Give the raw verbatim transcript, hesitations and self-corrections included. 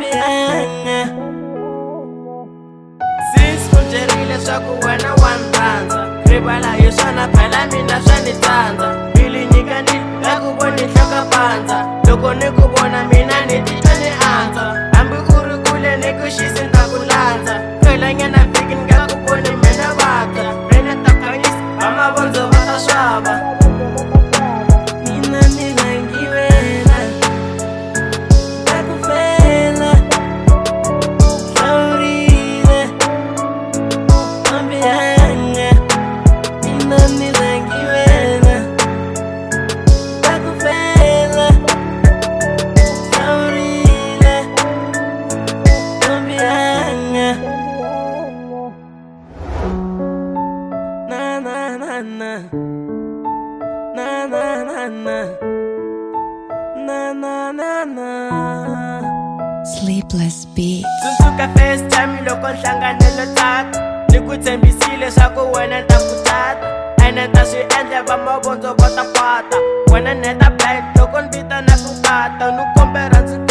biyanga since kunjerile swaku wena wanrhandza rivala hi swona phela mina swa ni tsandza mbilu nyika ni la ku voni hloka pandza loko ni ku vona mina ni titwa ni andza hambi u ri kule ni ku xisi nda ku landza phela viki ni nga ku voni mina vata rena takhanyisa va mavondzo va ta swava mina ni langiwela nda ku fela hlawurile ambiyanga mina ni langiwela nda ku fela hlawurile ambiyanga na na na na na na na na na na na na Sleepless beat. tsundzuka first time loko nhlanganelo tata ni ku tshembisile swa ku wena ta ku tata ene ta swi endla va mavondzo va ta kwata wena neta blind loko ni vita na ku kata ni kombela ndzi